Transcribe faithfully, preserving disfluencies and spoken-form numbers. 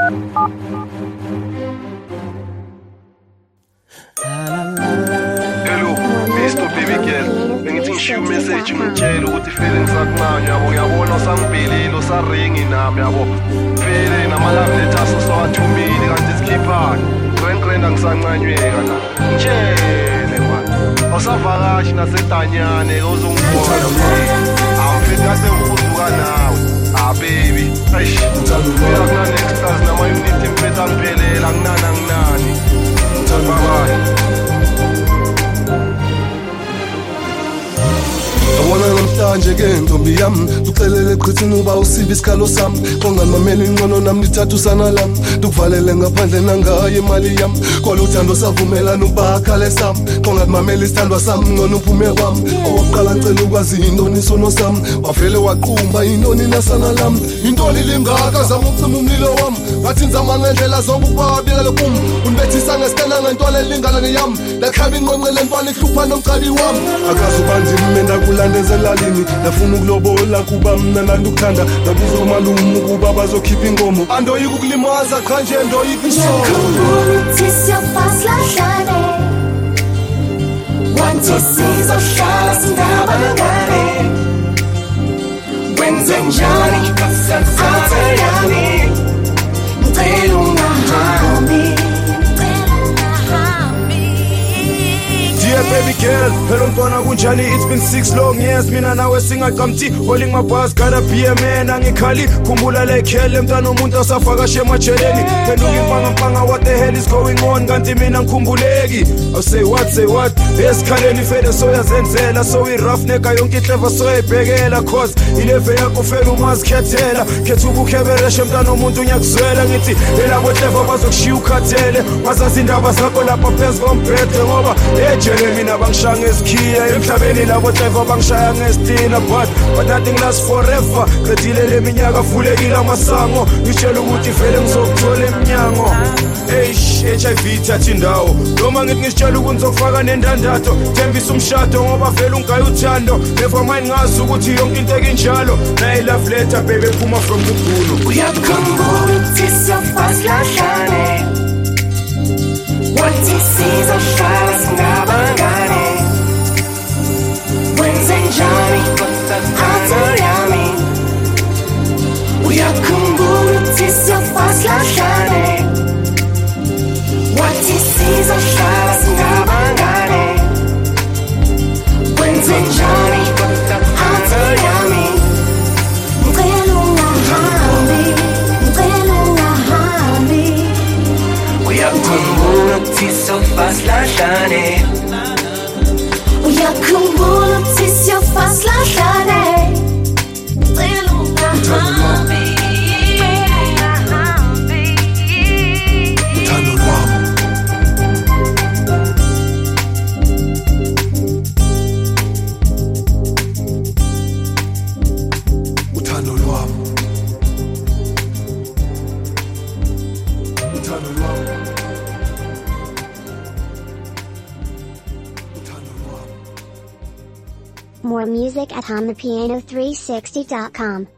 Hello, Mister Baby Girl. Bengithi ngishiya message ngitshela ukuthi feelings akunanya yabo ngiyabona sangibelile usaringi nami yabo. Phele namalove letters usawathumile kanti sikhiphana. Grand grand angisancanyeka la. Ngitshele man. Awusavakashi nasedanyane uzongibona. Awufika sengikuzuka nawe. Ah baby, eish. Ngicela kuna next class nama unity mphetha ngiphelela nginana nginani. Bye bye. Awona namhlanje ke ntombi yami uxelele eqhithini uba usibe isikhalo sami kongamamela ingcono nami lithatha usana lami ukuvalele ngaphandle nangaye imali yami koluthando savumelana ubakhale sami kongamamela isithandwa sami ngcono uphume kwami owokuqala ngicela ukwazi intoni isono sami wavele waqhumba intoni nasana lami intoni lingaka zama ukucima umlilo wami ngathi nzama ngendlela zonke ukubabika lokumu unibethisa ngesitena ngentwala elingana ngeyami lakhaba inqonqele mfana ihlupha nomqali wami akazi ubanzima menda kulandezelalini nafuna ukulobola kuba mna nandukuthanda nabuza umalumu ukuba bazokhipha inkomo andoyika ukulimaza cha nje ndoyika isono Wantisizohlala singabangane wenze njani athayami ngicela ungahambi Dear baby girl, hello mntwana kunjani? It's been six long years mina nawe singaqamthi holding my bus gotta be a man angikhali khumbula lekhele mntwana umuntu asafakashe emajeleni phenduka impanga mpanga what the hell is going on kanti mina ngikhumbuleki I say what say what esikhaleni fede soyazenzela so we rough neka yonke clever soyibhekela cause ileve yakho fela umazikhethela khetha ukukhebereshe mntwana umuntu unyakuzwela ngithi elabo clever bazokushiya ukhathele wazazi indaba zakho lapha phezu komphethe ngoba ejele mina bangishaya ngesikhiya emhlabeni labo clever bangishaya ngestina but but nothing lasts forever qedile leminyaka vulekile amasango ngitshela ukuthi vele ngizokuthola eminyango eish H I V thatha indawo noma ngithi ngisitshela ukuthi ngizofaka nendandatho thembisa umshado ngoba vele ungayi uthando never mind ngazi ukuthi yonke into ekinjalo nayi love letter baby phuma from uGulo uyakhumbula ukuthi siyafasilahlane Wantisizohlala singabangane wenze njani athayami uyakhumbula ukuthi siyafasilahlane Wantisizohlala singabangane wenze njani athayami ngicela ungahambi ngicela ungahambi Uyakhumbula ukuthi siyafasilahlane Uyakhumbula ukuthi siyafasilahlane ngicela ungahambi uthando lwami uthando lwami uthando lwami More music at on the piano three sixty dot com.